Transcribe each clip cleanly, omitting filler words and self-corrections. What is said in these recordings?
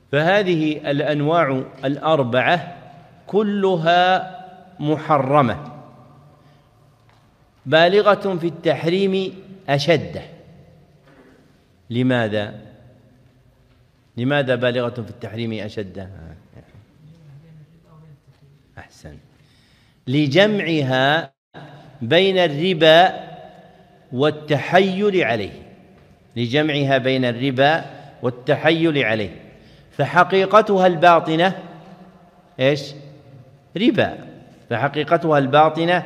فهذه الأنواع الأربعة كلها محرمة بالغة في التحريم أشده. لماذا بالغة في التحريم أشده؟ أحسن، لجمعها بين الربا والتحيل عليه، فحقيقتها الباطنة إيش؟ ربا،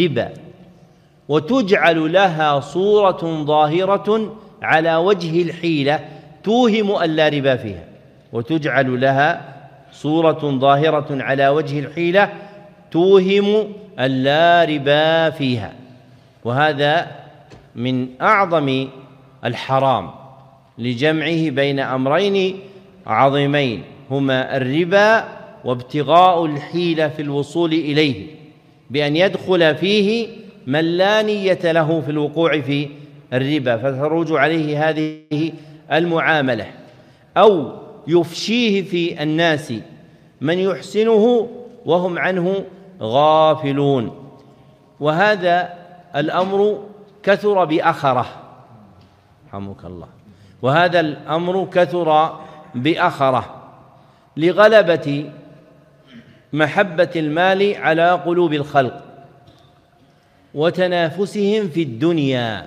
وتجعل لها صورة ظاهرة على وجه الحيلة توهم أن لا ربا فيها، وهذا من أعظم الحرام لجمعه بين أمرين عظيمين هما الربا وابتغاء الحيلة في الوصول إليه، بأن يدخل فيه من لا نية له في الوقوع في الربا فتروج عليه هذه المعاملة، أو يفشيه في الناس من يحسنه وهم عنه غافلون. وهذا الأمر كثر بأخره لغلبة محبة المال على قلوب الخلق وتنافسهم في الدنيا،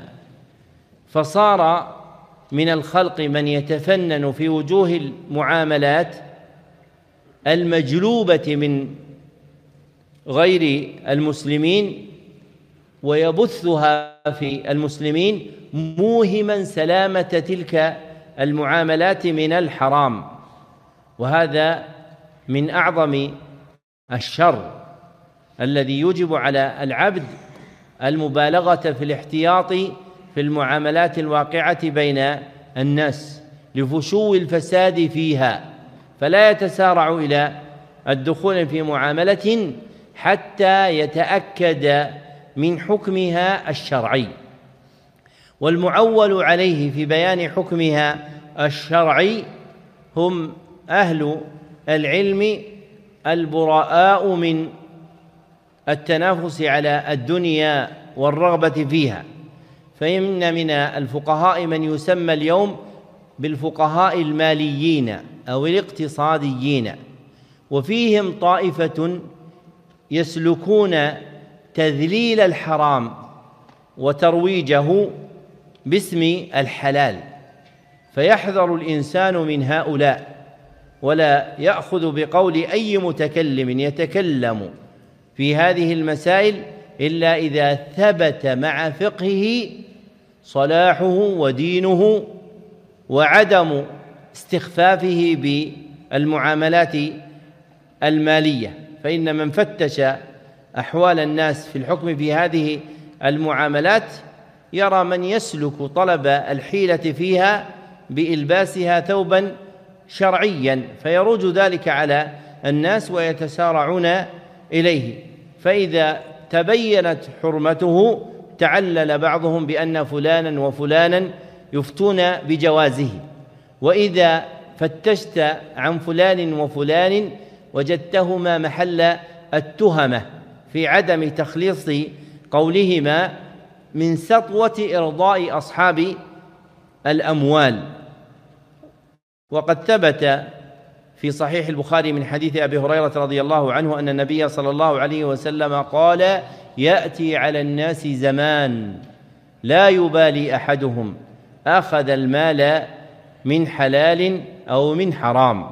فصار من الخلق من يتفنن في وجوه المعاملات المجلوبة من غير المسلمين ويبثها في المسلمين موهما سلامة تلك المعاملات من الحرام، وهذا من أعظم الشر الذي يجب على العبد المبالغة في الاحتياط في المعاملات الواقعة بين الناس لفشو الفساد فيها، فلا يتسارع إلى الدخول في معاملة حتى يتأكد من حكمها الشرعي. والمعول عليه في بيان حكمها الشرعي هم أهل العلم البراء من التنافس على الدنيا والرغبة فيها، فإن من الفقهاء من يسمى اليوم بالفقهاء الماليين أو الاقتصاديين، وفيهم طائفة يسلكون تذليل الحرام وترويجه باسم الحلال، فيحذر الإنسان من هؤلاء ولا يأخذ بقول أي متكلم يتكلم في هذه المسائل إلا إذا ثبت مع فقهه صلاحه ودينه وعدم استخفافه بالمعاملات المالية. فإن من فتش أحوال الناس في الحكم في هذه المعاملات يرى من يسلك طلب الحيلة فيها بإلباسها ثوبا شرعيا، فيروج ذلك على الناس ويتسارعون إليه، فإذا تبينت حرمته تعلل بعضهم بأن فلانا وفلانا يفتون بجوازه، وإذا فتشت عن فلان وفلان وجدتهما محل التهمة في عدم تخليص قولهما من سطوة إرضاء أصحاب الأموال. وقد ثبت في صحيح البخاري من حديث أبي هريرة رضي الله عنه أن النبي صلى الله عليه وسلم قال: يأتي على الناس زمان لا يبالي أحدهم أخذ المال من حلال أو من حرام.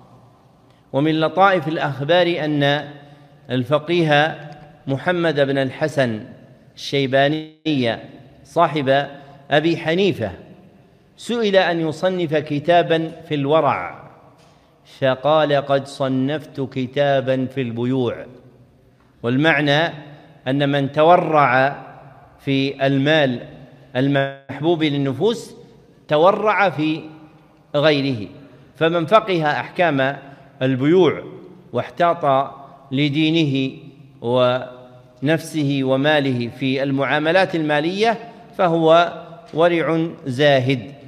ومن لطائف الأخبار أن الفقيه محمد بن الحسن الشيباني صاحب أبي حنيفة سئل أن يصنف كتابا في الورع، فقال: قد صنفت كتابا في البيوع. والمعنى أن من تورع في المال المحبوب للنفوس تورع في غيره، فمن فقه أحكام البيوع واحتاط لدينه ونفسه وماله في المعاملات المالية فهو ورع زاهد.